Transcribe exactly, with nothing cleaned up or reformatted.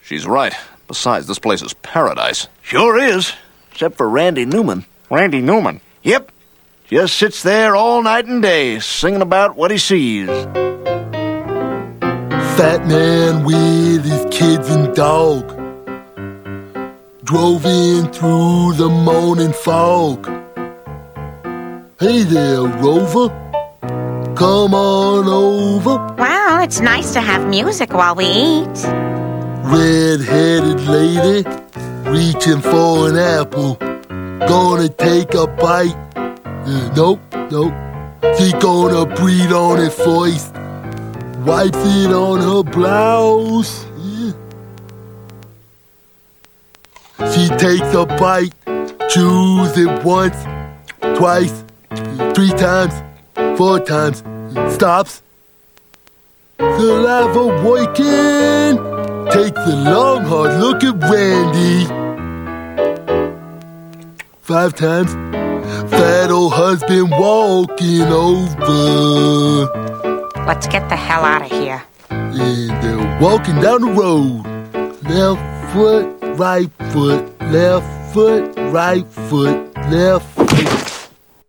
She's right. Besides, this place is paradise. Sure is, except for Randy Newman. Randy Newman? Yep. Just sits there all night and day, singing about what he sees. Fat man with his kids and dog drove in through the morning fog. Hey there, Rover. Come on over. Well, it's nice to have music while we eat. Red-headed lady reaching for an apple. Gonna take a bite. Uh, nope, nope. She gonna breathe on it first. Wipes it on her blouse. Yeah. She takes a bite, chews it once, twice, three times, four times, stops. Saliva working. Takes a long hard look at Randy. Five times. Fat old husband walking over. Let's get the hell out of here. And they're walking down the road. Left foot, right foot, left foot, right foot, left foot.